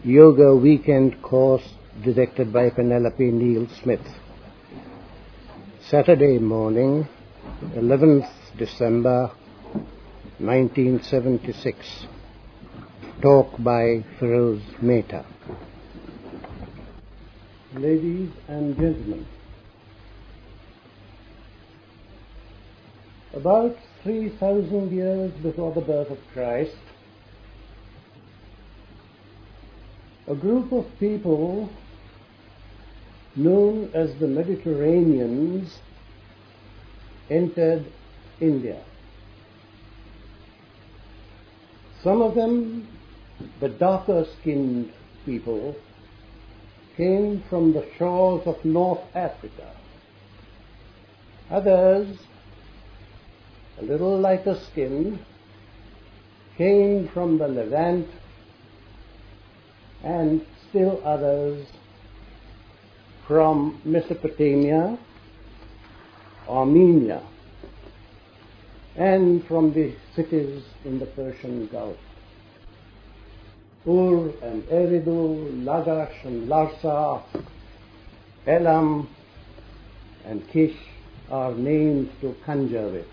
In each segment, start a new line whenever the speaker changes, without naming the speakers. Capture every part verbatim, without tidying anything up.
Yoga Weekend Course directed by Penelope Neal Smith. Saturday morning, eleventh December nineteen seventy-six. Talk by Feroz Mehta. Ladies and gentlemen, about three thousand years before the birth of Christ, a group of people known as the Mediterraneans entered India. Some of them, the darker-skinned people, came from the shores of North Africa. Others, a little lighter skinned, came from the Levant, and still others from Mesopotamia, Armenia, and from the cities in the Persian Gulf. Ur and Eridu, Lagash and Larsa, Elam and Kish are names to conjure with.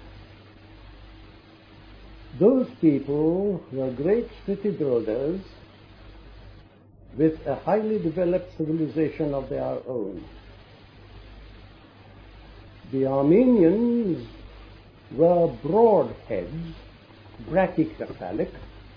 Those people were great city builders with a highly developed civilization of their own. The Armenians were broadheads, brachycephalic,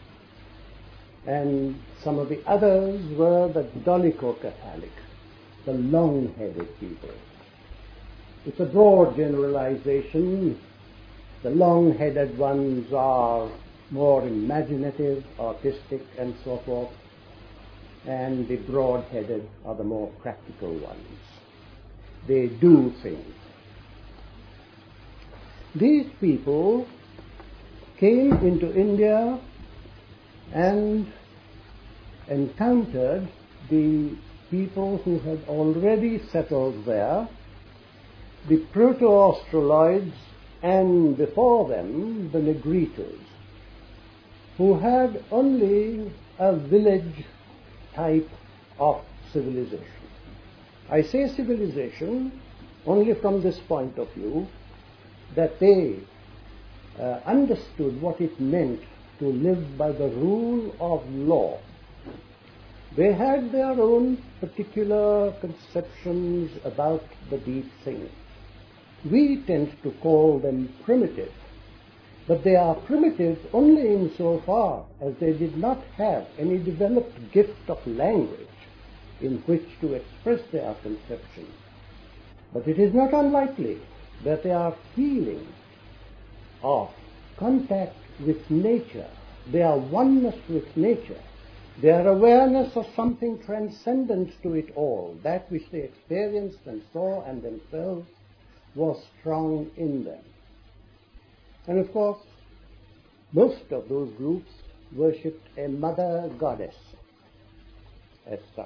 and some of the others were the dolichocephalic, the long-headed people. It's a broad generalization. The long-headed ones are more imaginative, artistic, and so forth, and the broad-headed are the more practical ones. They do things. These people came into India and encountered the people who had already settled there, the Proto-Australoids, and before them the Negritos, who had only a village type of civilization. I say civilization only from this point of view, that they uh, understood what it meant to live by the rule of law. They had their own particular conceptions about the deep things. We tend to call them primitive, but they are primitive only insofar as they did not have any developed gift of language in which to express their conceptions. But it is not unlikely that their feeling of contact with nature, their oneness with nature, their awareness of something transcendent to it all, that which they experienced and saw and themselves, was strong in them. And of course, most of those groups worshipped a mother goddess as such.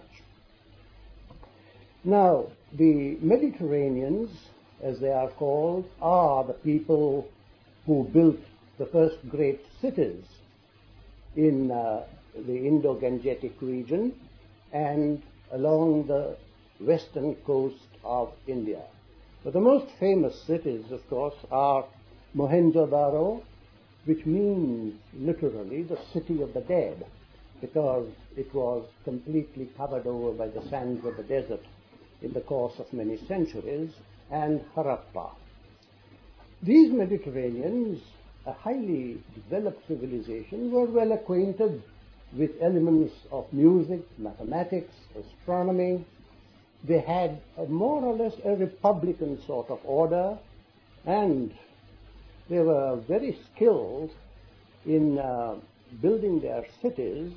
Now, the Mediterraneans, as they are called, are the people who built the first great cities in uh, the Indo-Gangetic region and along the western coast of India. But the most famous cities, of course, are Mohenjo-daro, which means literally the city of the dead, because it was completely covered over by the sands of the desert in the course of many centuries, and Harappa. These Mediterraneans, a highly developed civilization, were well acquainted with elements of music, mathematics, astronomy. They had a more or less a republican sort of order, and they were very skilled in uh, building their cities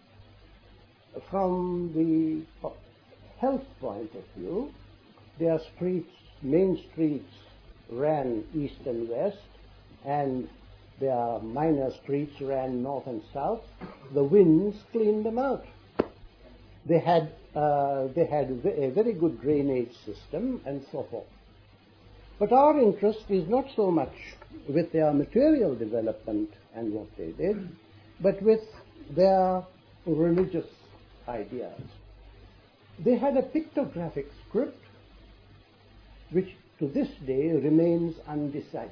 from the health point of view. Their streets, main streets, ran east and west, and their minor streets ran north and south. The winds cleaned them out. They had uh, they had a very good drainage system and so forth. But our interest is not so much with their material development and what they did, but with their religious ideas. They had a pictographic script which to this day remains undeciphered.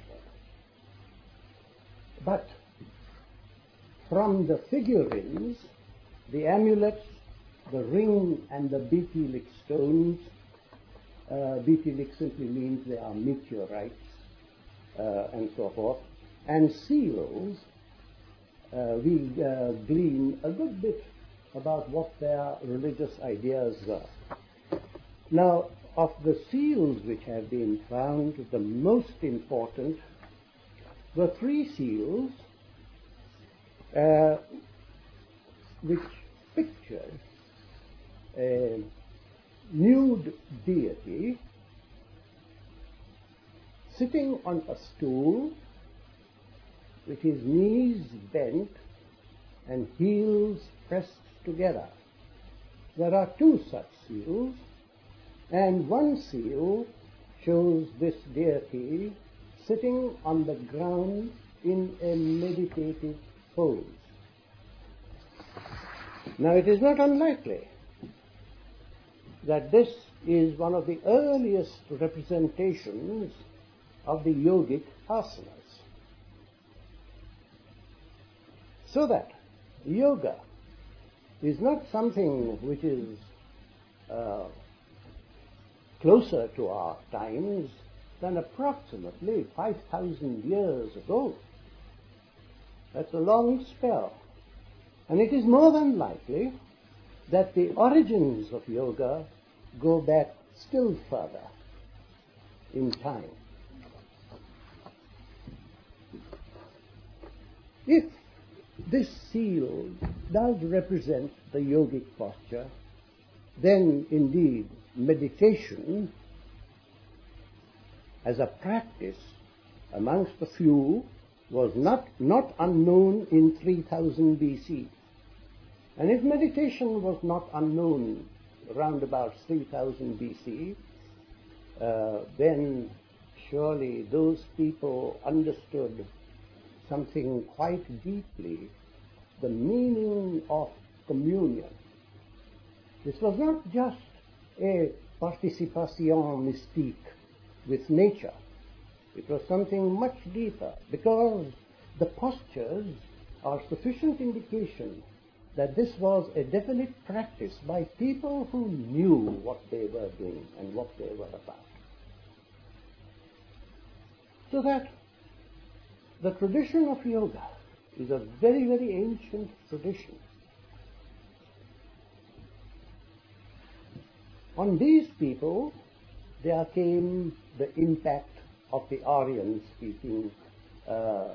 But from the figurines, the amulets, the ring and the beetle stones, uh, beetle simply means they are meteorites, uh, and so forth, and seals, uh, we uh, glean a good bit about what their religious ideas were. Now, of the seals which have been found, the most important were three seals uh, which pictured a nude deity sitting on a stool with his knees bent and heels pressed together. There are two such seals, and one seal shows this deity sitting on the ground in a meditative pose. Now, it is not unlikely that this is one of the earliest representations of the yogic asanas. So that yoga is not something which is uh, closer to our times than approximately five thousand years ago. That's a long spell. And it is more than likely that the origins of yoga go back still further in time. If this seal does represent the yogic posture, then indeed meditation as a practice amongst the few was not, not unknown in three thousand B C. And if meditation was not unknown around about three thousand B C, uh, then surely those people understood something quite deeply, the meaning of communion. This was not just a participation mystique with nature. It was something much deeper, because the postures are sufficient indication that this was a definite practice by people who knew what they were doing and what they were about. So that the tradition of yoga is a very, very ancient tradition. On these people, there came the impact of the Aryan-speaking uh,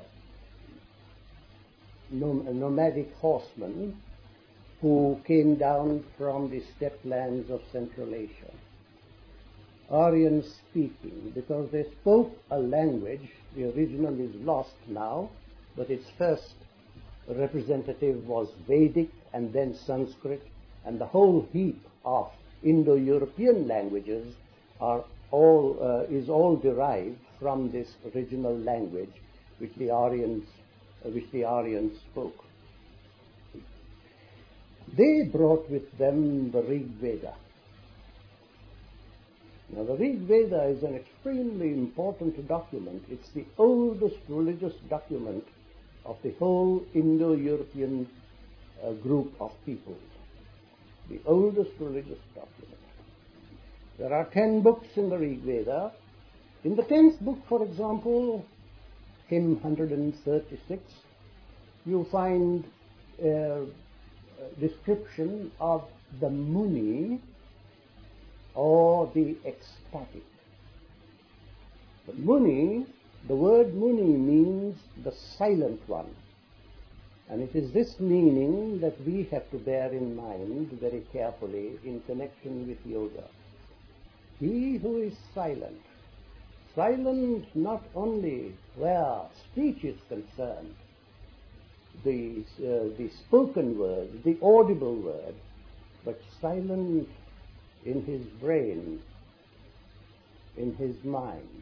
nom- nomadic horsemen who came down from the steppe lands of Central Asia. Aryan-speaking, because they spoke a language, the original is lost now, but its first representative was Vedic and then Sanskrit, and the whole heap of Indo-European languages are all uh, is all derived from this original language which the Aryans uh, which the Aryans spoke. They brought with them the Rig Veda. Now, the Rig Veda is an extremely important document. It's the oldest religious document of the whole Indo-European uh, group of peoples. The oldest religious document. There are ten books in the Rig Veda. In the tenth book, for example, hymn one hundred thirty-six, you find a description of the Muni, or the ecstatic. The Muni, the word Muni means the silent one. And it is this meaning that we have to bear in mind very carefully in connection with yoga. He who is silent, silent not only where speech is concerned, the, uh, the spoken word, the audible word, but silent in his brain, in his mind.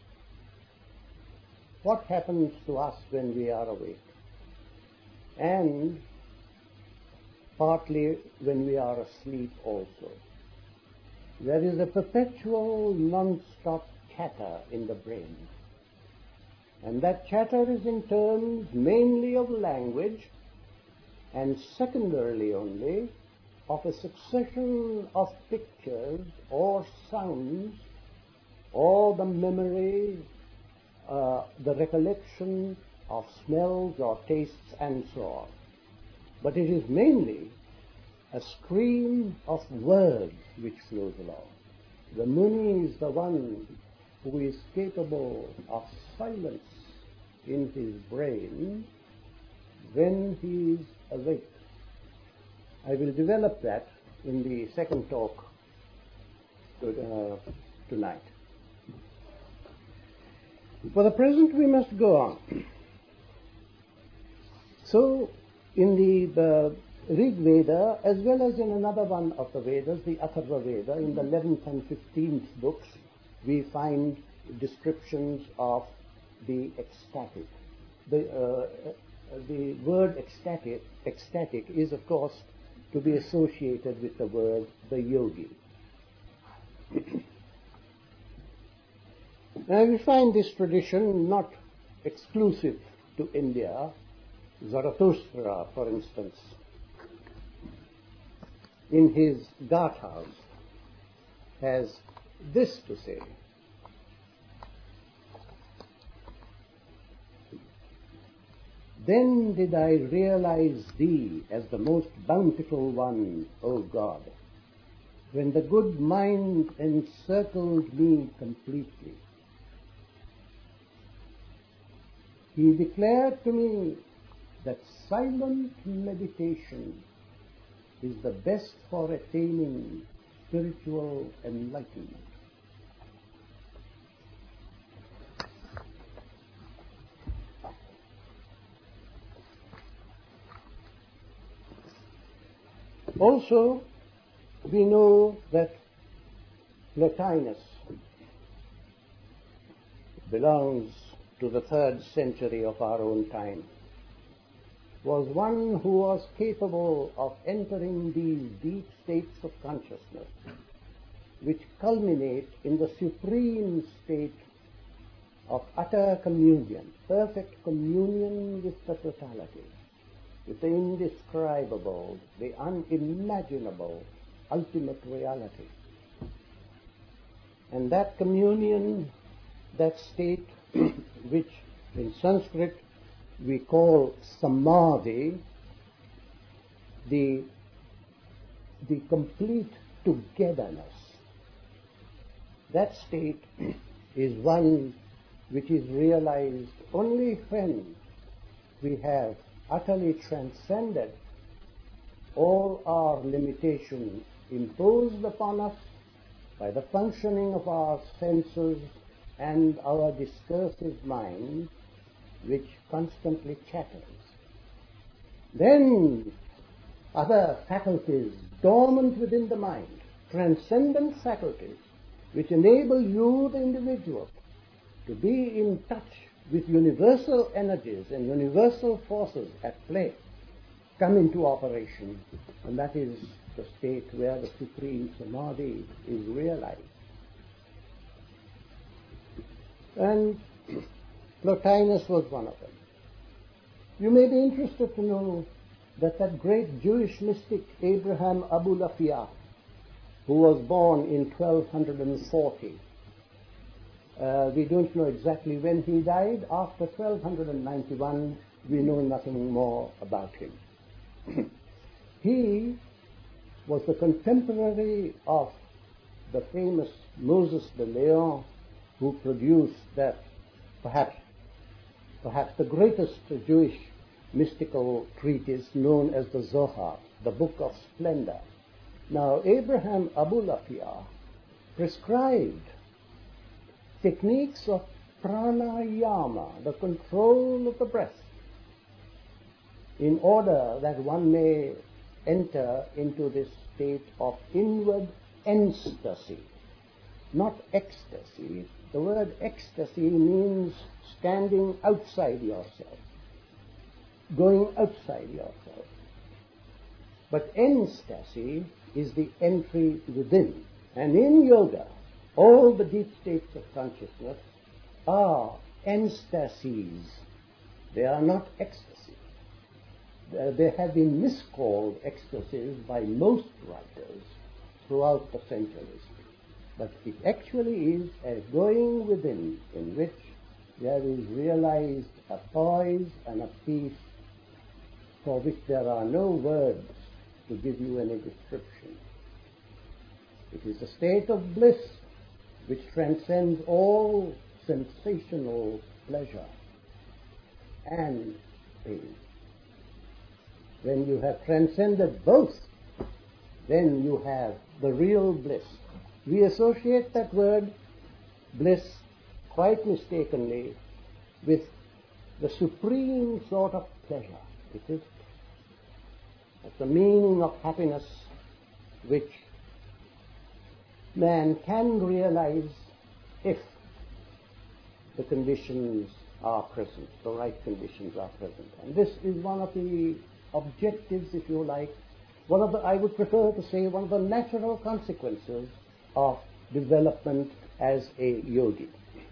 What happens to us when we are awake? And partly when we are asleep also. There is a perpetual non-stop chatter in the brain. And that chatter is in terms mainly of language and secondarily only of a succession of pictures or sounds or the memory, uh, the recollection of smells or tastes and so on. But it is mainly a stream of words which flows along. The Muni is the one who is capable of silence in his brain when he is awake. I will develop that in the second talk to, uh, tonight. For the present, we must go on. So, in the, the Rig Veda, as well as in another one of the Vedas, the Atharva Veda, in the eleventh and fifteenth books, we find descriptions of the ecstatic. The, uh, the word ecstatic, ecstatic is, of course, to be associated with the word the yogi. Now we find this tradition not exclusive to India. Zarathustra, for instance, in his Gathas, has this to say: Then did I realize thee as the most bountiful one, O God, when the good mind encircled me completely. He declared to me that silent meditation is the best for attaining spiritual enlightenment. Also, we know that Plotinus belongs to the third century of our own time, was one who was capable of entering these deep states of consciousness which culminate in the supreme state of utter communion, perfect communion with the totality, with the indescribable, the unimaginable, ultimate reality. And that communion, that state, which in Sanskrit we call samadhi, the, the complete togetherness, that state is one which is realized only when we have utterly transcended all our limitations imposed upon us by the functioning of our senses and our discursive mind, which constantly chatters. Then other faculties dormant within the mind, transcendent faculties, which enable you, the individual, to be in touch with universal energies and universal forces at play, come into operation, and that is the state where the supreme samadhi is realized. And Plotinus was one of them. You may be interested to know that that great Jewish mystic Abraham Abulafia, who was born in twelve forty, uh, we don't know exactly when he died. After twelve ninety-one, we know nothing more about him. He was the contemporary of the famous Moses de Leon, who produced that perhaps perhaps the greatest Jewish mystical treatise known as the Zohar, the Book of Splendor. Now, Abraham Abulafia prescribed techniques of pranayama, the control of the breath, in order that one may enter into this state of inward ecstasy, not ecstasy. The word ecstasy means standing outside yourself, going outside yourself. But enstasy is the entry within. And in yoga, all the deep states of consciousness are enstases. They are not ecstasy. They have been miscalled ecstasies by most writers throughout the centuries. But it actually is a going within in which there is realized a poise and a peace for which there are no words to give you any description. It is a state of bliss which transcends all sensational pleasure and pain. When you have transcended both, then you have the real bliss. We associate that word bliss quite mistakenly with the supreme sort of pleasure. It is that's the meaning of happiness which man can realize if the conditions are present, the right conditions are present. And this is one of the objectives, if you like, one of the, I would prefer to say, one of the natural consequences of development as a yogi.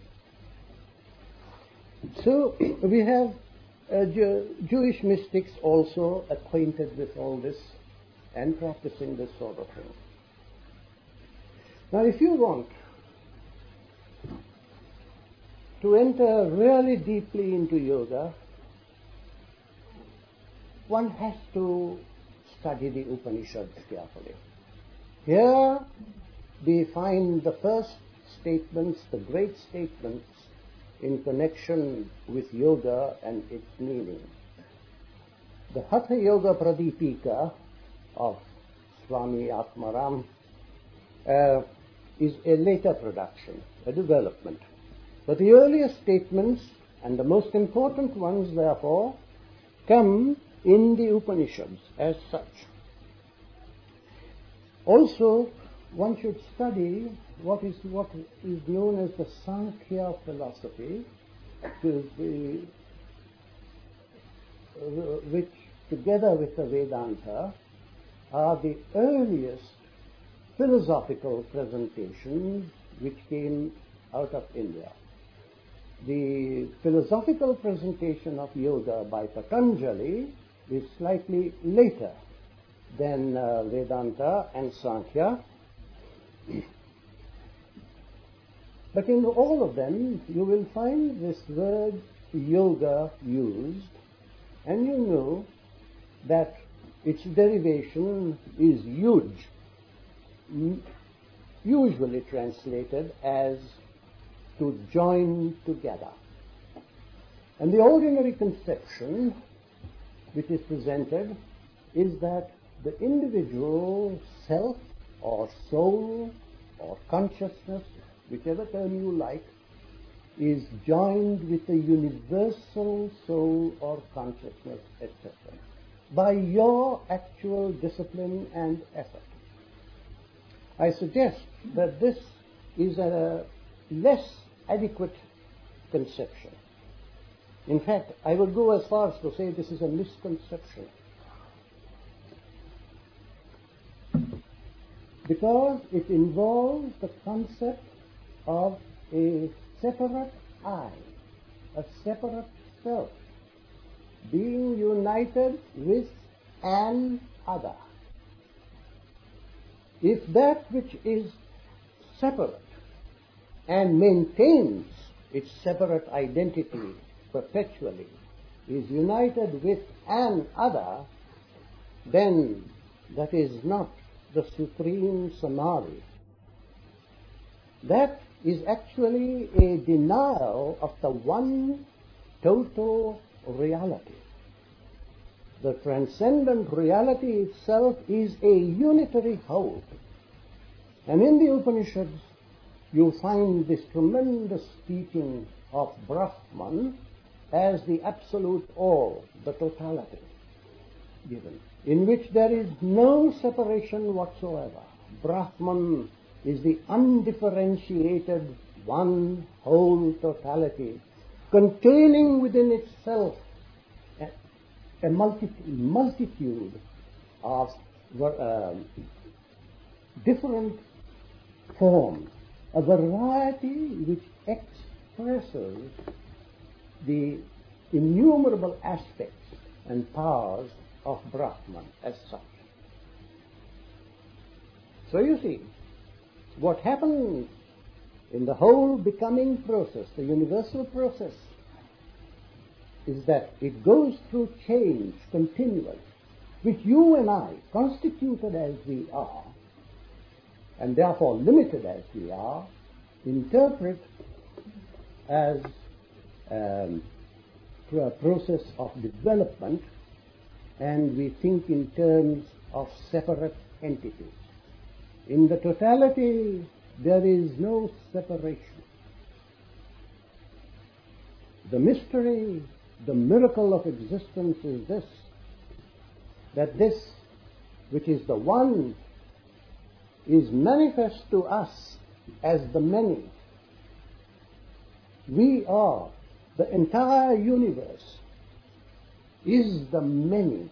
So we have uh, Jew- Jewish mystics also acquainted with all this and practicing this sort of thing. Now, if you want to enter really deeply into yoga, one has to study the Upanishads carefully. Here we find the first statements, the great statements in connection with yoga and its meaning. The Hatha Yoga Pradipika of Swami Atmaram uh, is a later production, a development. But the earliest statements, and the most important ones therefore, come in the Upanishads as such. Also, one should study what is what is known as the Sankhya philosophy, the, uh, which, together with the Vedanta, are the earliest philosophical presentations which came out of India. The philosophical presentation of yoga by Patanjali is slightly later than uh, Vedanta and Sankhya. But in all of them, you will find this word yoga used, and you know that its derivation is huge, usually translated as to join together. And the ordinary conception which is presented is that the individual self or soul or consciousness, whichever term you like, is joined with the universal soul or consciousness, et cetera, by your actual discipline and effort. I suggest that this is a less adequate conception. In fact, I would go as far as to say this is a misconception. Because it involves the concept of a separate I, a separate self, being united with an other. If that which is separate and maintains its separate identity perpetually is united with an other, then that is not the supreme samadhi. That is actually a denial of the one total reality. The transcendent reality itself is a unitary whole. And in the Upanishads, you find this tremendous teaching of Brahman as the absolute all, the totality given, in which there is no separation whatsoever. Brahman is the undifferentiated one whole totality, containing within itself a, a multi- multitude of um, different forms, a variety which expresses the innumerable aspects and powers of Brahman as such. So you see, what happens in the whole becoming process, the universal process, is that it goes through change continually, which you and I, constituted as we are, and therefore limited as we are, interpret as um, a process of development, and we think in terms of separate entities. In the totality, there is no separation. The mystery, the miracle of existence is this, that this which is the one is manifest to us as the many. We are, the entire universe is the many.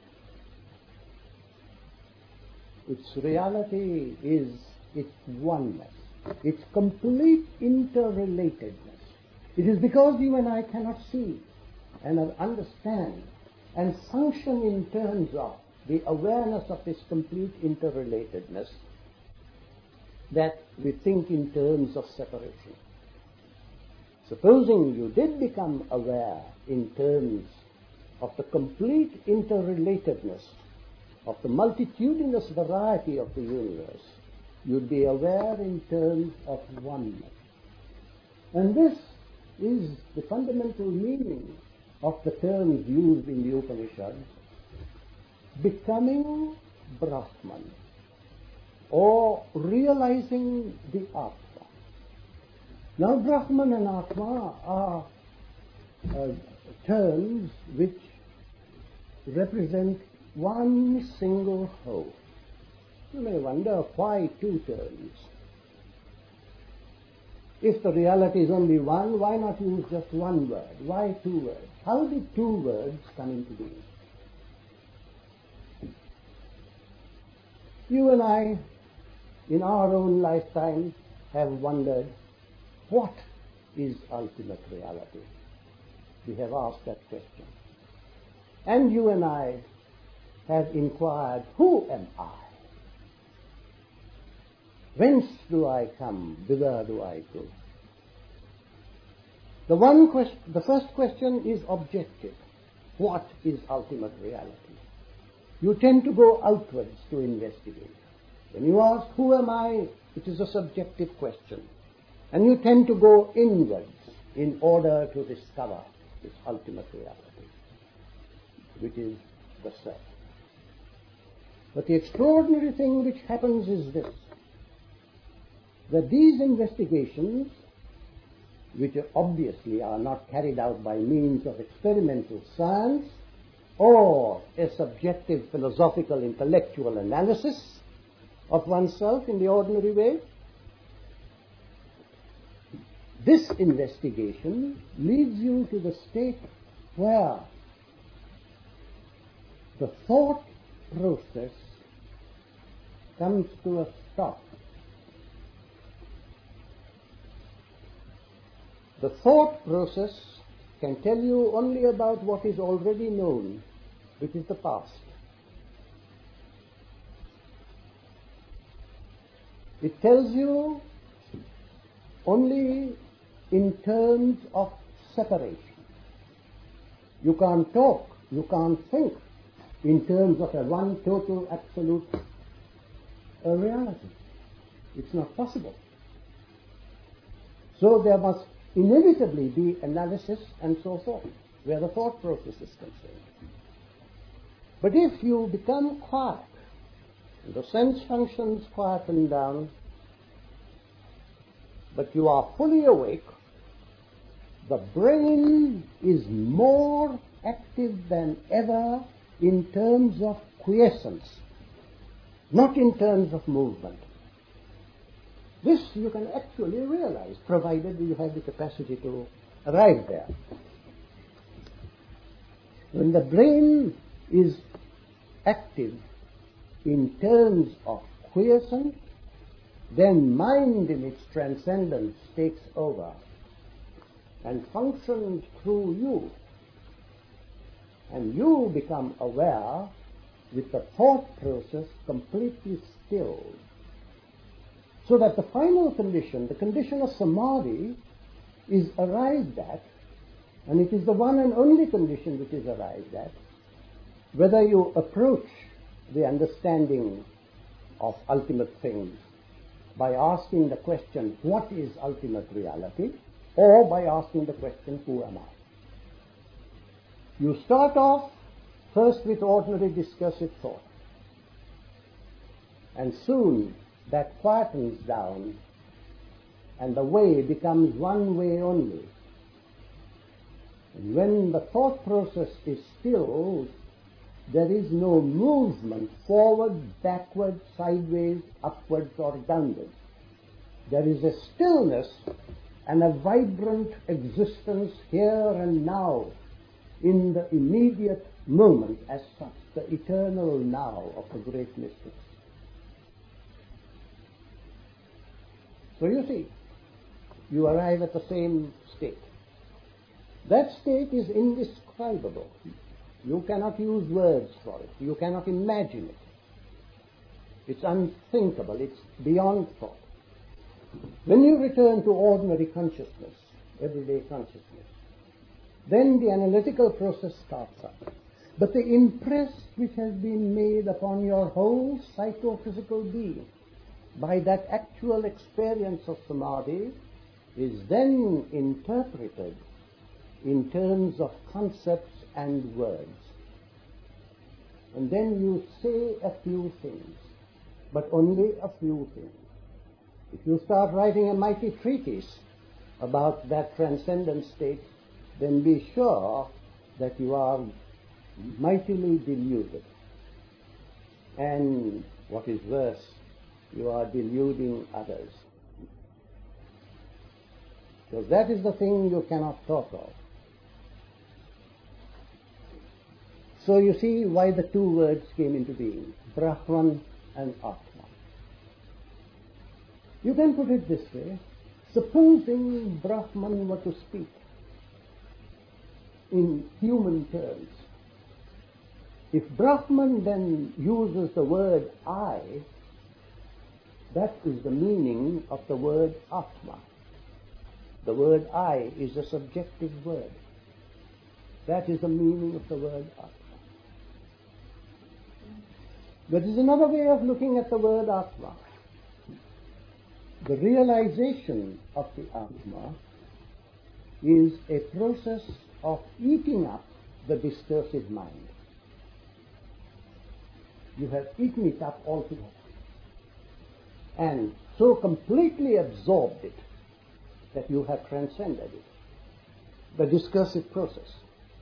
Its reality is its oneness, its complete interrelatedness. It is because you and I cannot see and understand and function in terms of the awareness of this complete interrelatedness that we think in terms of separation. Supposing you did become aware in terms of the complete interrelatedness of the multitudinous variety of the universe, you'd be aware in terms of oneness. And this is the fundamental meaning of the terms used in the Upanishads, becoming Brahman, or realizing the Atma. Now, Brahman and Atma are uh, terms which represent one single whole. You may wonder why two terms. If the reality is only one, why not use just one word? Why two words? How did two words come into being? You and I, in our own lifetime, have wondered, what is ultimate reality? We have asked that question. And you and I have inquired, who am I? Whence do I come? Whither do I go? The one question, the first question is objective. What is ultimate reality? You tend to go outwards to investigate. When you ask, who am I? It is a subjective question. And you tend to go inwards in order to discover this ultimate reality, which is the self. But the extraordinary thing which happens is this, that these investigations, which obviously are not carried out by means of experimental science or a subjective philosophical intellectual analysis of oneself in the ordinary way, this investigation leads you to the state where the thought process comes to a stop. The thought process can tell you only about what is already known, which is the past. It tells you only in terms of separation. You can't talk, you can't think in terms of a one total absolute uh, reality. It's not possible. So there must inevitably be analysis and so forth, where the thought process is concerned. But if you become quiet, and the sense functions quieten down, but you are fully awake, the brain is more active than ever in terms of quiescence, not in terms of movement. This you can actually realize, provided you have the capacity to arrive there. When the brain is active, in terms of quiescence, then mind in its transcendence takes over and functions through you. And you become aware with the thought process completely stilled. So that the final condition, the condition of samadhi, is arrived at, and it is the one and only condition which is arrived at, whether you approach the understanding of ultimate things by asking the question, what is ultimate reality, or by asking the question, who am I? You start off first with ordinary discursive thought, and soon that quietens down and the way becomes one way only. And when the thought process is stilled, there is no movement forward, backward, sideways, upwards or downwards. There is a stillness and a vibrant existence here and now in the immediate moment as such, the eternal now of the great mystics. So you see, you arrive at the same state. That state is indescribable. You cannot use words for it. You cannot imagine it. It's unthinkable. It's beyond thought. When you return to ordinary consciousness, everyday consciousness, then the analytical process starts up. But the impress which has been made upon your whole psychophysical being by that actual experience of samadhi is then interpreted in terms of concepts and words. And then you say a few things, but only a few things. If you start writing a mighty treatise about that transcendent state, then be sure that you are mightily deluded. And what is worse, you are deluding others. Because that is the thing you cannot talk of. So you see why the two words came into being, Brahman and Atman. You can put it this way: supposing Brahman were to speak in human terms, if Brahman then uses the word I, that is the meaning of the word Atma. The word I is a subjective word. That is the meaning of the word Atma. There is another way of looking at the word Atma. The realization of the Atma is a process of eating up the discursive mind. You have eaten it up altogether and so completely absorbed it that you have transcended it. The discursive process.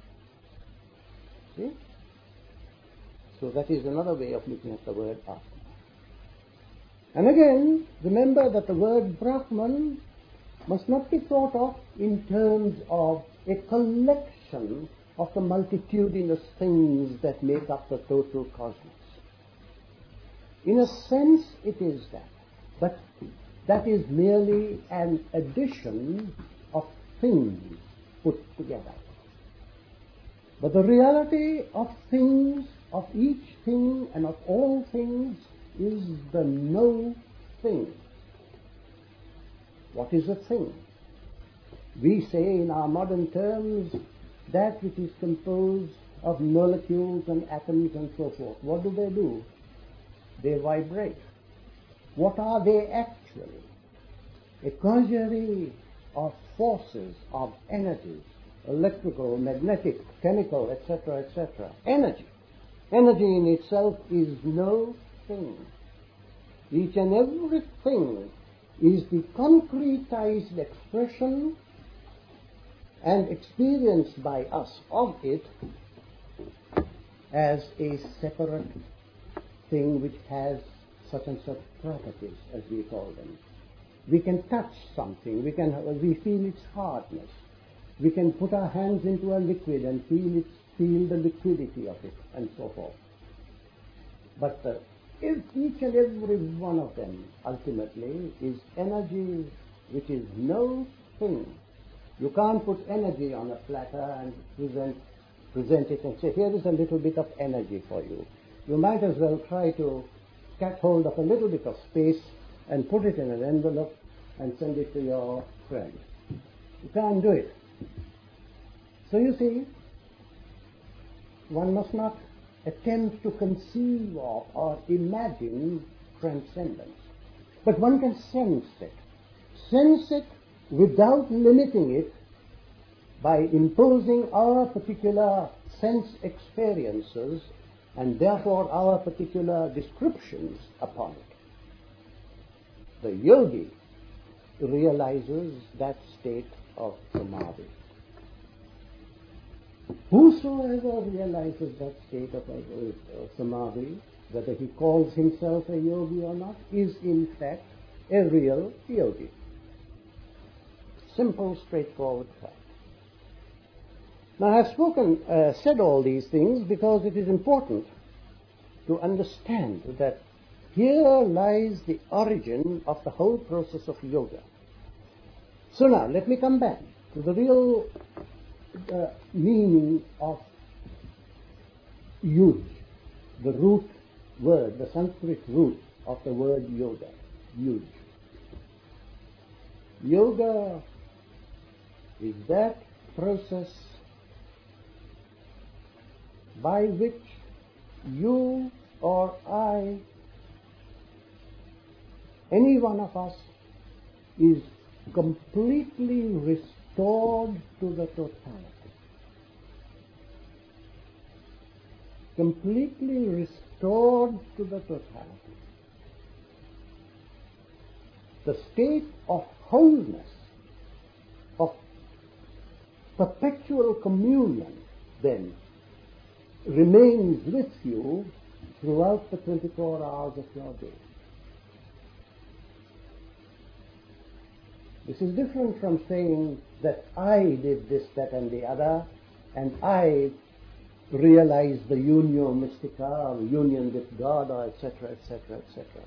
See? So that is another way of looking at the word Atma. And again, remember that the word Brahman must not be thought of in terms of a collection of the multitudinous things that make up the total cosmos. In a sense, it is that. But that is merely an addition of things put together. But the reality of things, of each thing and of all things, is the no thing. What is a thing? We say in our modern terms that which is composed of molecules and atoms and so forth. What do they do? They vibrate. What are they actually? A congeries of forces, of energies, electrical, magnetic, chemical, et cetera, et cetera. Energy. Energy in itself is no thing. Each and every thing is the concretized expression and experienced by us of it as a separate thing which has such and such properties, as we call them. We can touch something, we can we feel its hardness. We can put our hands into a liquid and feel it, feel the liquidity of it, and so forth. But the if each and every one of them ultimately is energy which is no thing. You can't put energy on a platter and present, present it and say, here is a little bit of energy for you. You might as well try to catch hold of a little bit of space and put it in an envelope and send it to your friend. You can't do it. So you see, one must not attempt to conceive of or imagine transcendence. But one can sense it. Sense it without limiting it by imposing our particular sense experiences and therefore our particular descriptions upon it. The yogi realizes that state of samadhi. Whosoever realizes that state of uh, samadhi, whether he calls himself a yogi or not, is in fact a real yogi. Simple, straightforward fact. Now I have spoken, uh, said all these things because it is important to understand that here lies the origin of the whole process of yoga. So now let me come back to the real uh, meaning of yuj, the root word, the Sanskrit root of the word yoga, yuj. Yoga is that process by which you or I, any one of us, is completely restored to the totality. Completely restored to the totality. The state of wholeness, of perpetual communion, then, remains with you throughout the twenty-four hours of your day. This is different from saying that I did this, that, and the other, and I realized the unio mystica, or union with God, or et cetera, et cetera, et cetera.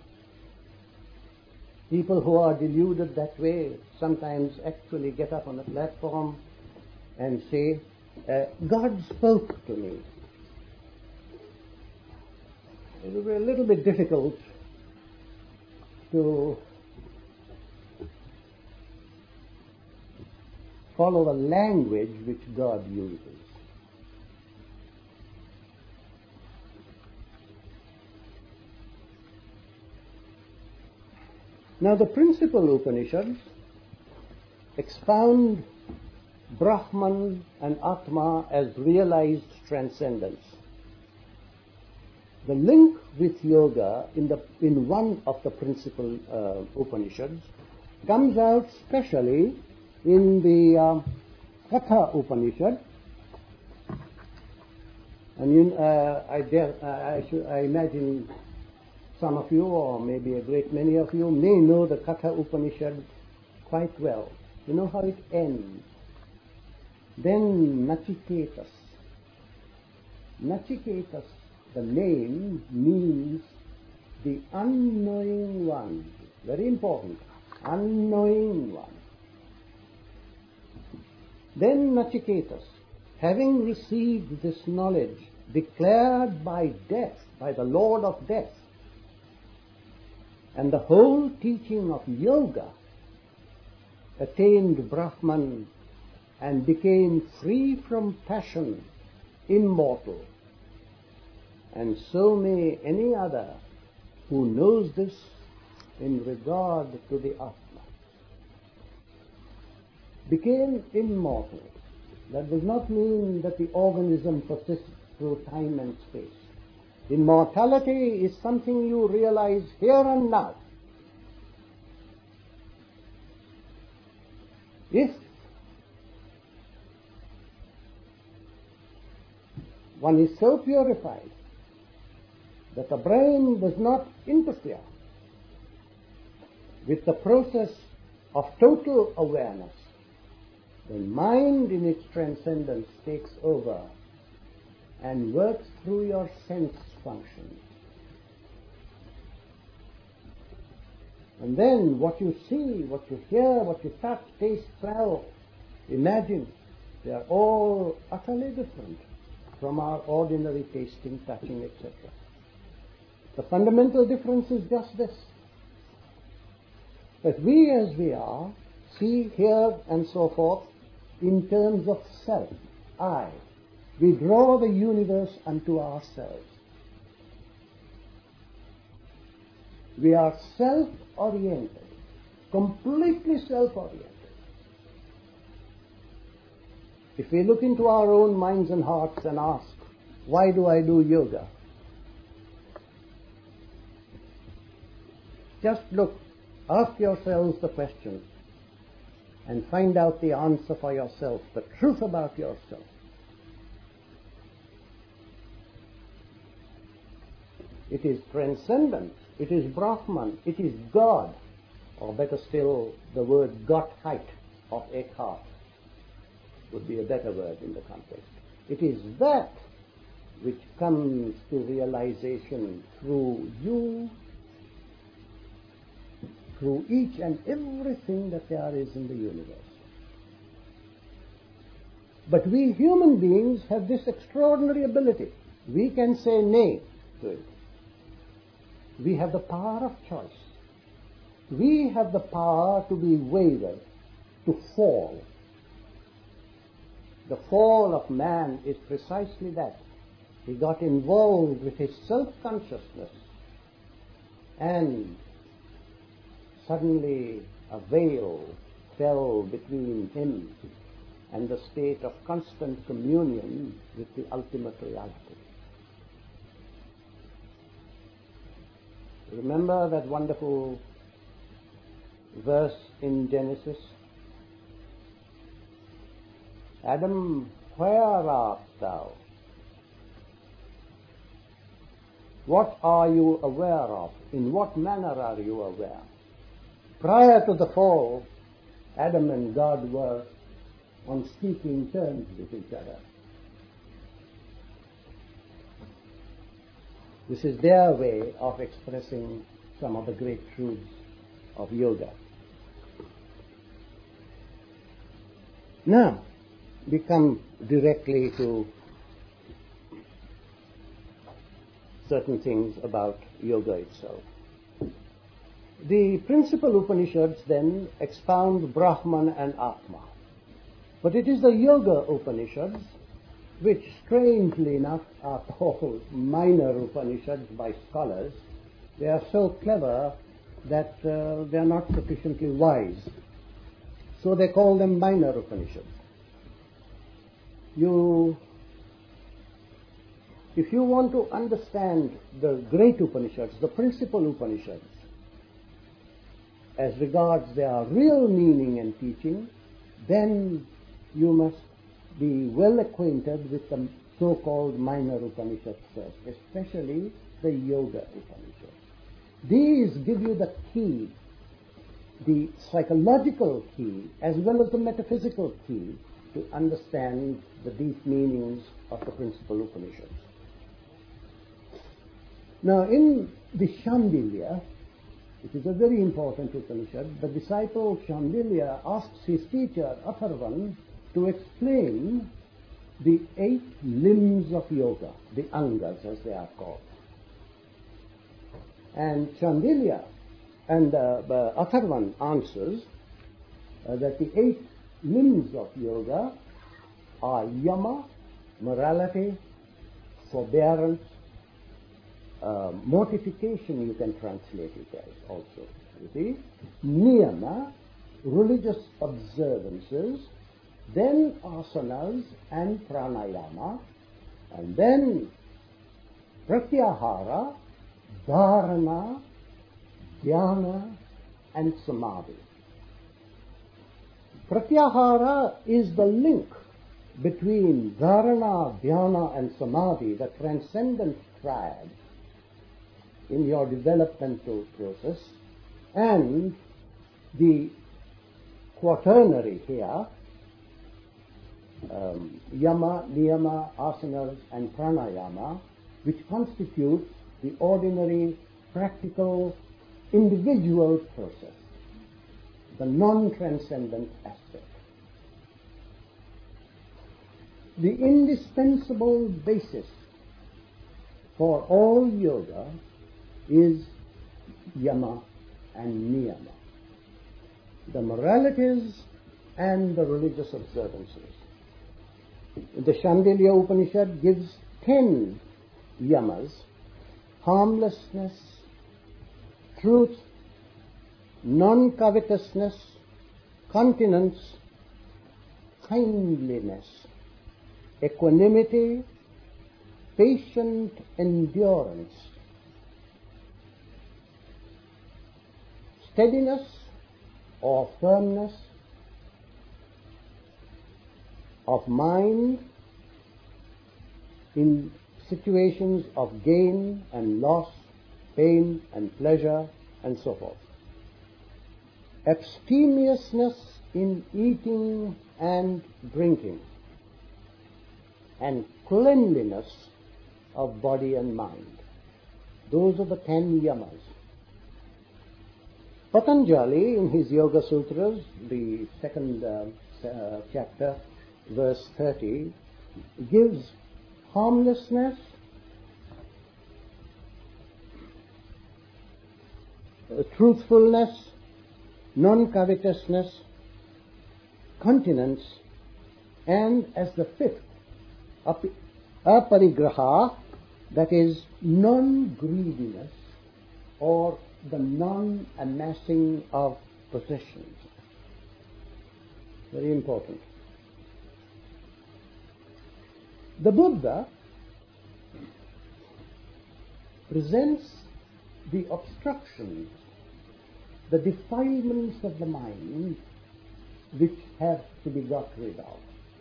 People who are deluded that way sometimes actually get up on a platform and say, uh, God spoke to me. It will be a little bit difficult to follow the language which God uses. Now the principal Upanishads expound Brahman and Atma as realized transcendence. The link with yoga in, the, in one of the principal uh, Upanishads comes out specially in the uh, Katha Upanishad. And you, uh, I, dare, uh, I, should, I imagine some of you, or maybe a great many of you, may know the Katha Upanishad quite well. You know how it ends. Then Nachiketas. Nachiketas, the name, means the unknowing one. Very important. Unknowing one. Then Nachiketas, having received this knowledge declared by death, by the Lord of Death, and the whole teaching of yoga, attained Brahman and became free from passion, immortal. And so may any other who knows this in regard to the Atma. Became immortal. That does not mean that the organism persists through time and space. Immortality is something you realize here and now. If one is so purified that the brain does not interfere with the process of total awareness, then mind in its transcendence takes over and works through your sense functions. And then what you see, what you hear, what you touch, taste, smell, imagine, they are all utterly different from our ordinary tasting, touching, et cetera. The fundamental difference is just this, that we as we are see, hear, and so forth in terms of self, I. We draw the universe unto ourselves. We are self-oriented, completely self-oriented. If we look into our own minds and hearts and ask, why do I do yoga? Just look, ask yourselves the question and find out the answer for yourself, the truth about yourself. It is transcendent. It is Brahman. It is God. Or better still, the word Gottheit of Eckhart would be a better word in the context. It is that which comes to realization through you, through each and everything that there is in the universe. But we human beings have this extraordinary ability. We can say nay to it. We have the power of choice. We have the power to be wavered, to fall. The fall of man is precisely that. He got involved with his self-consciousness, and suddenly a veil fell between him and the state of constant communion with the ultimate reality. Remember that wonderful verse in Genesis? Adam, where art thou? What are you aware of? In what manner are you aware? Prior to the fall, Adam and God were on speaking terms with each other. This is their way of expressing some of the great truths of yoga. Now, we come directly to certain things about yoga itself. The principal Upanishads then expound Brahman and Atma. But it is the Yoga Upanishads which, strangely enough, are called minor Upanishads by scholars. They are so clever that uh, they are not sufficiently wise. So they call them minor Upanishads. You, if you want to understand the great Upanishads, the principal Upanishads, as regards their real meaning and teaching, then you must be well acquainted with the so-called minor Upanishads first, especially the Yoga Upanishads. These give you the key, the psychological key, as well as the metaphysical key to understand the deep meanings of the principal Upanishads. Now, in the Shandilya, it is a very important Upanishad, the disciple Shandilya asks his teacher Atharvan to explain the eight limbs of yoga, the angas as they are called. And Shandilya and uh, Atharvan answers uh, that the eight limbs of yoga are yama, morality, forbearance, uh, mortification, you can translate it as also, you see, niyama, religious observances, then asanas and pranayama, and then pratyahara, dharana, dhyana, and samadhi. Pratyahara is the link between dharana, dhyana, and samadhi, the transcendent triad in your developmental process, and the quaternary here, um, yama, niyama, asanas, and pranayama, which constitute the ordinary practical individual process, the non-transcendent aspect. The indispensable basis for all yoga is yama and niyama, the moralities and the religious observances. The Shandilya Upanishad gives ten yamas: harmlessness, truth, non-covetousness, continence, kindliness, equanimity, patient endurance, steadiness or firmness of mind in situations of gain and loss, pain and pleasure, and so forth. Abstemiousness in eating and drinking, and cleanliness of body and mind. Those are the ten yamas. Patanjali, in his Yoga Sutras, the second uh, uh, chapter, verse thirty, gives harmlessness, uh, truthfulness, non-covetousness, continence, and as the fifth, ap- aparigraha, that is non-greediness or the non-amassing of possessions. Very important. The Buddha presents the obstructions, the defilements of the mind which have to be got rid of.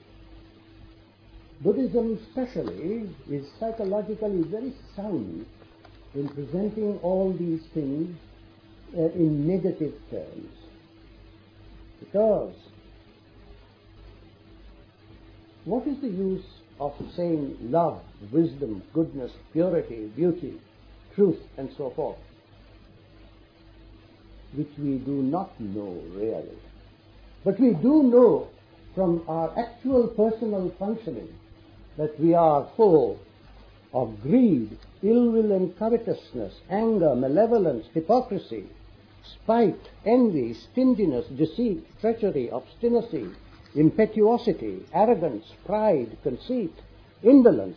Buddhism especially is psychologically very sound in presenting all these things uh, in negative terms. Because what is the use of saying love, wisdom, goodness, purity, beauty, truth, and so forth, which we do not know really? But we do know from our actual personal functioning that we are full of greed, ill will and covetousness, anger, malevolence, hypocrisy, spite, envy, stinginess, deceit, treachery, obstinacy, impetuosity, arrogance, pride, conceit, indolence.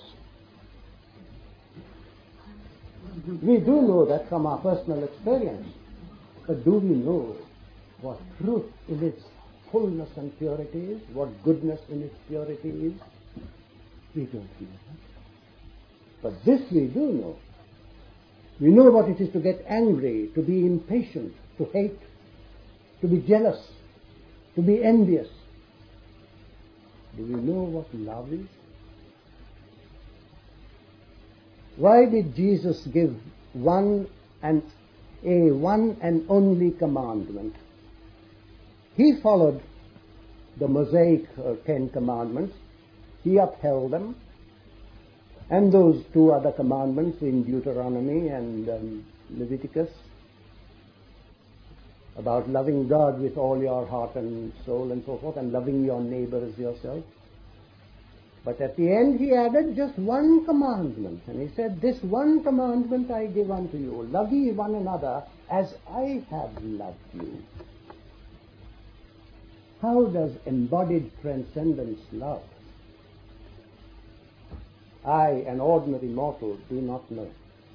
We do know that from our personal experience, but do we know what truth in its fullness and purity is, what goodness in its purity is? We don't know that. But this we do know. We know what it is to get angry, to be impatient, to hate, to be jealous, to be envious. Do we know what love is? Why did Jesus give one and a one and only commandment? He followed the Mosaic uh, Ten Commandments. He upheld them. And those two other commandments in Deuteronomy and um, Leviticus about loving God with all your heart and soul and so forth, and loving your neighbor as yourself. But at the end he added just one commandment, and he said, this one commandment I give unto you, love ye one another as I have loved you. How does embodied transcendence love? I, an ordinary mortal, do not know.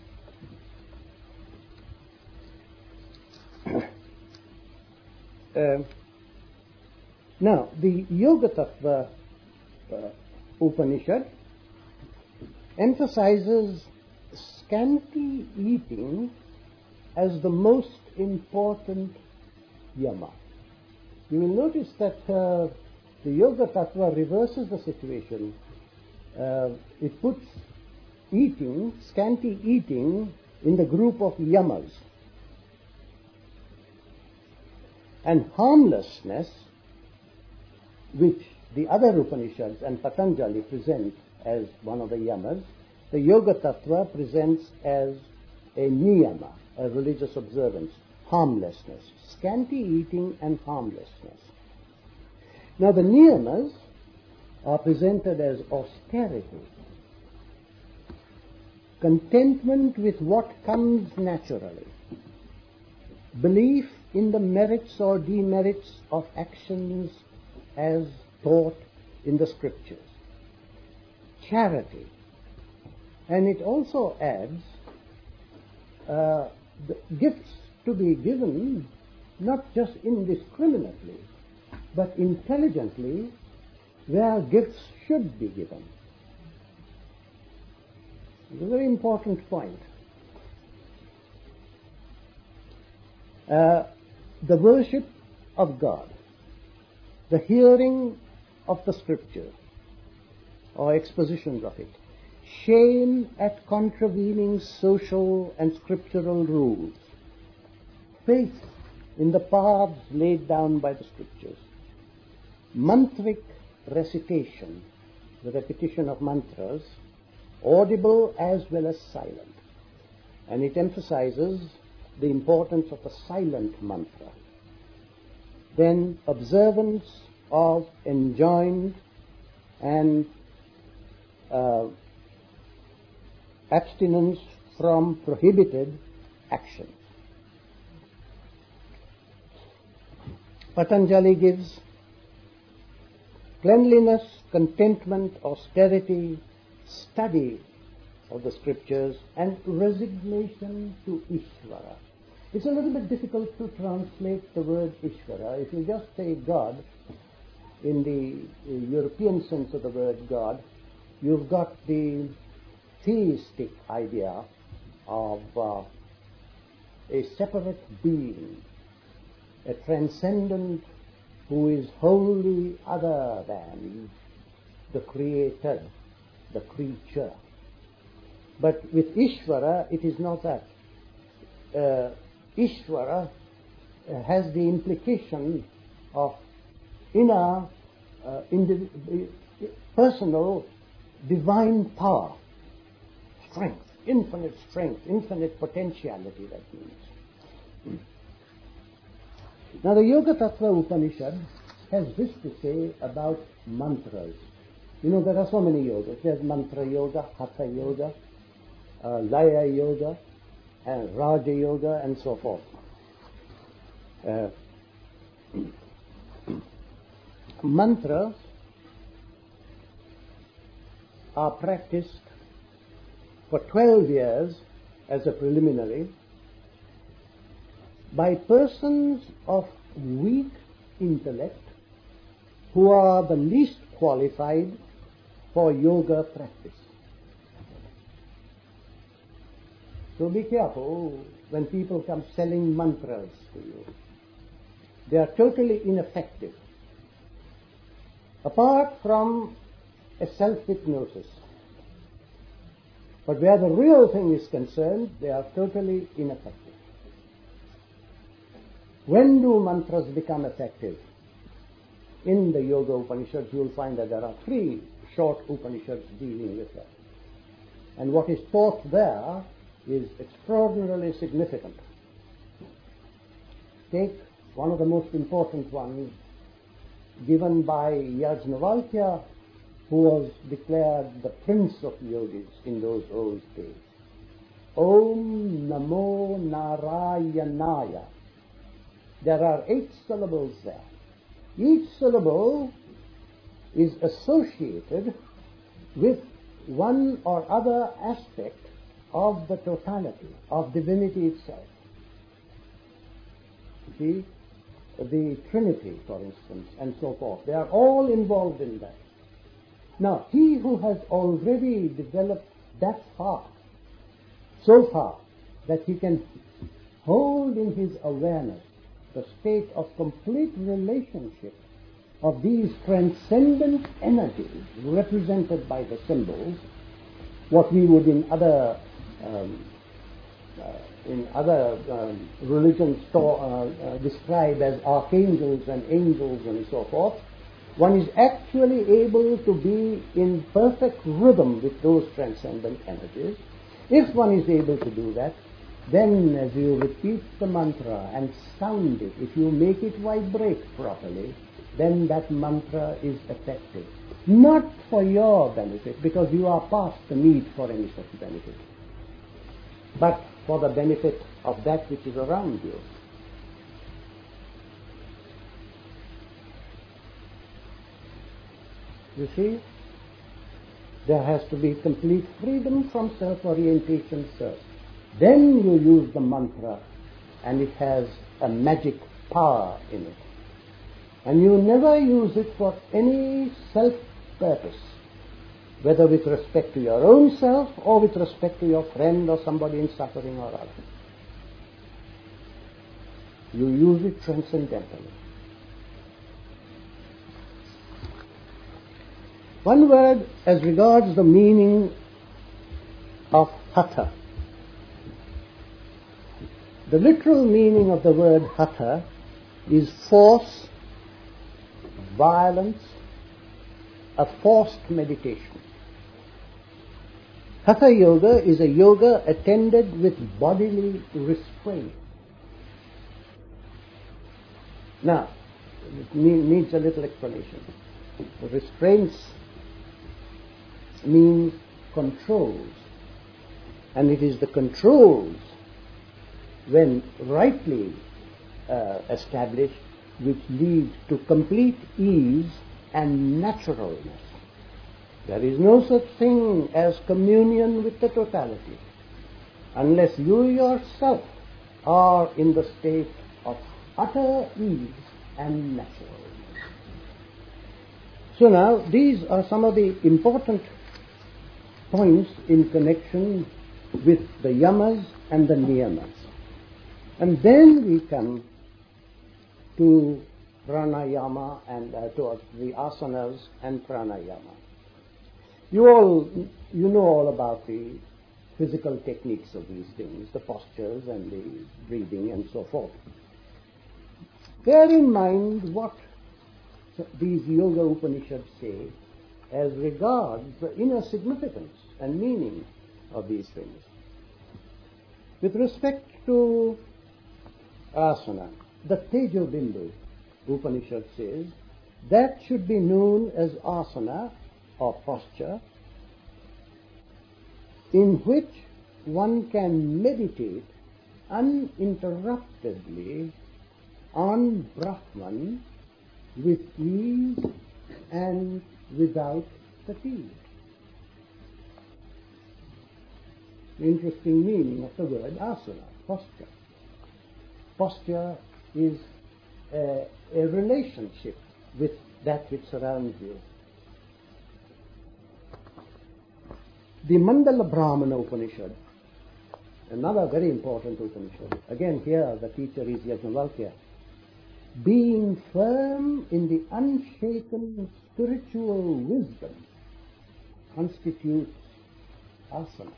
uh, now, the Yoga Tattva uh, Upanishad emphasizes scanty eating as the most important yama. You will notice that uh, the Yoga Tattva reverses the situation. Uh, it puts eating, scanty eating, in the group of yamas. And harmlessness, which the other Upanishads and Patanjali present as one of the yamas, the Yoga Tattva presents as a niyama, a religious observance. harmlessness, scanty eating and harmlessness. Now the niyamas are presented as austerity, contentment with what comes naturally, belief in the merits or demerits of actions as taught in the scriptures, charity, and it also adds uh, the gifts to be given not just indiscriminately, but intelligently where gifts should be given. It's a very important point. Uh, the worship of God, the hearing of the scripture or expositions of it, shame at contravening social and scriptural rules, faith in the paths laid down by the scriptures, mantric recitation, the repetition of mantras, audible as well as silent. And it emphasizes the importance of the silent mantra. Then observance of enjoined and uh, abstinence from prohibited actions. Patanjali gives cleanliness, contentment, austerity, study of the scriptures, and resignation to Ishvara. It's a little bit difficult to translate the word Ishvara. If you just say God, in the European sense of the word God, you've got the theistic idea of uh, a separate being, a transcendent who is wholly other than the created, the creature. But with Ishvara, it is not that. Uh, Ishvara uh, has the implication of inner, uh, indiv- personal, divine power, strength, infinite strength, infinite potentiality, that means. Now the Yoga Tattva Upanishad has this to say about mantras. You know, there are so many yogas. There's mantra yoga, hatha yoga, uh, laya yoga, and raja yoga, and so forth. Uh, mantras are practiced for twelve years as a preliminary by persons of weak intellect who are the least qualified for yoga practice. So be careful when people come selling mantras to you. They are totally ineffective. Apart from a self-hypnosis. But where the real thing is concerned, they are totally ineffective. When do mantras become effective? In the Yoga Upanishads, you will find that there are three short Upanishads dealing with that. And what is taught there is extraordinarily significant. Take one of the most important ones given by Yajnavalkya, who was declared the prince of yogis in those old days. Om Namo Narayanaya. There are eight syllables there. Each syllable is associated with one or other aspect of the totality, of divinity itself. See, the Trinity, for instance, and so forth. They are all involved in that. Now, he who has already developed that far, so far, that he can hold in his awareness the state of complete relationship of these transcendent energies represented by the symbols, what we would in other um, uh, in other um, religions to, uh, uh, describe as archangels and angels and so forth. One is actually able to be in perfect rhythm with those transcendent energies. If one is able to do that, Then as you repeat the mantra and sound it, if you make it vibrate properly, then that mantra is effective. Not for your benefit, because you are past the need for any such benefit, but for the benefit of that which is around you. You see, there has to be complete freedom from self-orientation first. Then you use the mantra, and it has a magic power in it. And you never use it for any self-purpose, whether with respect to your own self or with respect to your friend or somebody in suffering or other. You use it transcendentally. One word as regards the meaning of hatha. The literal meaning of the word hatha is force, violence, a forced meditation. Hatha yoga is a yoga attended with bodily restraint. Now, it needs a little explanation. Restraints means controls, and it is the controls, when rightly uh, established, which lead to complete ease and naturalness. There is no such thing as communion with the totality unless you yourself are in the state of utter ease and naturalness. So now, these are some of the important points in connection with the yamas and the niyamas. And then we come to pranayama and uh, to the asanas and pranayama. You all, you know all about the physical techniques of these things, the postures and the breathing and so forth. Bear in mind what these Yoga Upanishads say as regards the inner significance and meaning of these things. With respect to asana, the Tejobindu Upanishad says that should be known as asana or posture, in which one can meditate uninterruptedly on Brahman with ease and without fatigue. The interesting meaning of the word asana, posture. Posture is a, a relationship with that which surrounds you. The Mandala Brahmana Upanishad, another very important Upanishad. Again, here the teacher is Yajnavalkya. Being firm in the unshaken spiritual wisdom constitutes asana.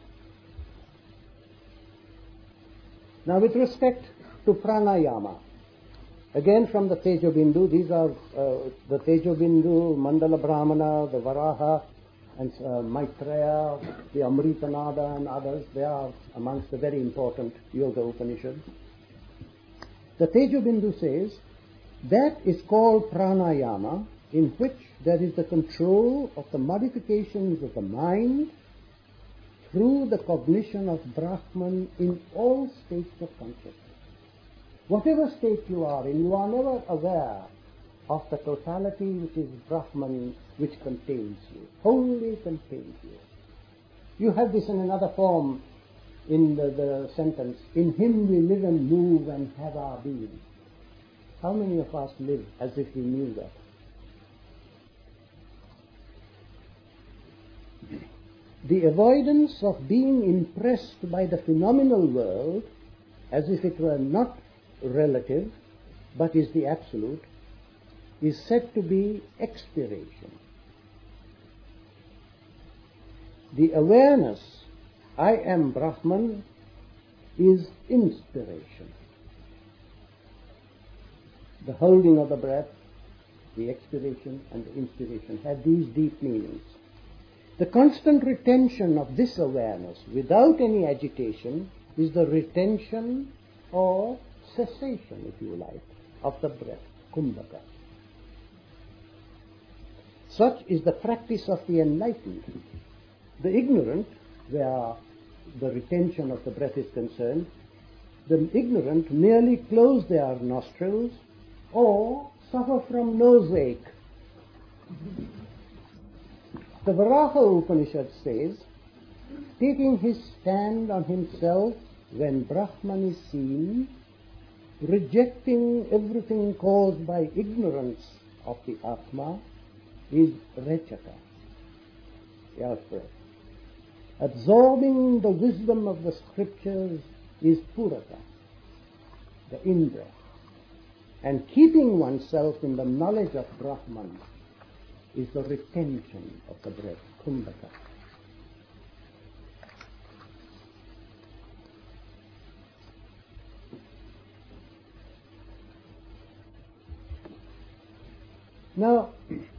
Now, with respect to pranayama, again from the Tejobindu, these are uh, the Tejobindu, Mandala Brahmana, the Varaha, and uh, Maitreya, the Amritanada and others. They are amongst the very important Yoga Upanishads. The Tejobindu says that is called pranayama, in which there is the control of the modifications of the mind through the cognition of Brahman in all states of consciousness. Whatever state you are in, you are never aware of the totality which is Brahman, which contains you, wholly contains you. You have this in another form in the, the sentence, in him we live and move and have our being. How many of us live as if we knew that? The avoidance of being impressed by the phenomenal world as if it were not relative but is the absolute is said to be expiration. The awareness, I am Brahman, is inspiration. The holding of the breath, the expiration and the inspiration have these deep meanings. The constant retention of this awareness without any agitation is the retention or cessation, if you like, of the breath, kumbhaka. Such is the practice of the enlightened. The ignorant, where the retention of the breath is concerned, the ignorant merely close their nostrils or suffer from nose ache. The Varaha Upanishad says, taking his stand on himself when Brahman is seen, rejecting everything caused by ignorance of the Atma, is Rechaka, out-breath. Absorbing the wisdom of the scriptures is Puraka, the in-breath. And keeping oneself in the knowledge of Brahman is the retention of the breath, Kumbhaka. Now,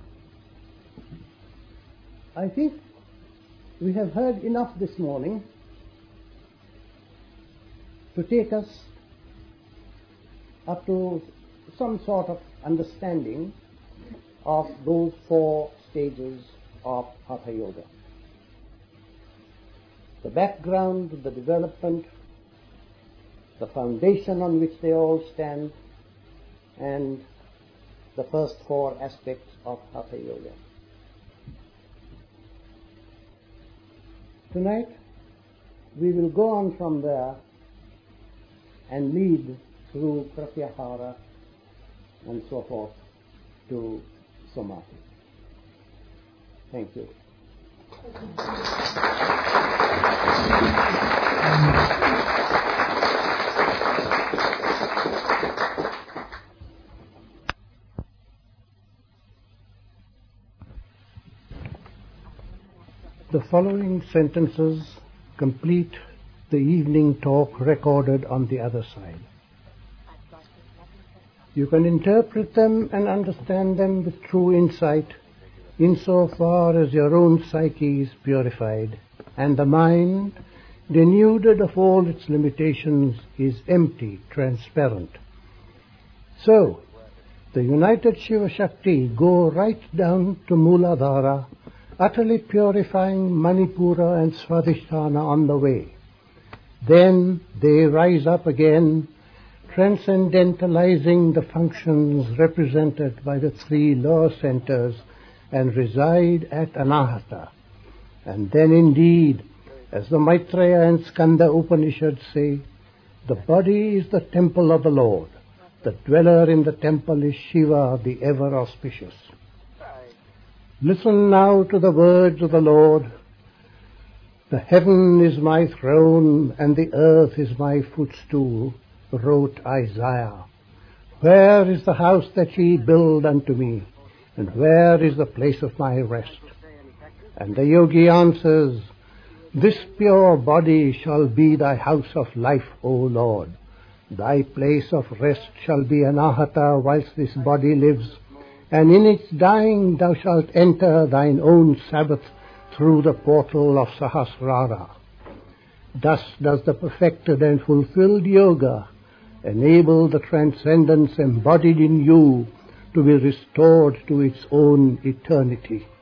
I think we have heard enough this morning to take us up to some sort of understanding of those four stages of Hatha Yoga. The background, the development, the foundation on which they all stand, and the first four aspects of Hatha Yoga. Tonight, we will go on from there and lead through Pratyahara and so forth to Samadhi. Thank you. The following sentences complete the evening talk recorded on the other side. You can interpret them and understand them with true insight insofar as your own psyche is purified and the mind, denuded of all its limitations, is empty, transparent. So, the united Shiva Shakti go right down to Mooladhara, utterly purifying Manipura and Svadhisthana on the way. Then they rise up again, transcendentalizing the functions represented by the three lower centers, and reside at Anahata. And then indeed, as the Maitreya and Skanda Upanishads say, the body is the temple of the Lord. The dweller in the temple is Shiva, the ever-auspicious. Listen now to the words of the Lord. The heaven is my throne and the earth is my footstool, wrote Isaiah. Where is the house that ye build unto me? And where is the place of my rest? And the yogi answers, this pure body shall be thy house of life, O Lord. Thy place of rest shall be Anahata whilst this body lives, and in its dying thou shalt enter thine own Sabbath through the portal of Sahasrara. Thus does the perfected and fulfilled yoga enable the transcendence embodied in you to be restored to its own eternity.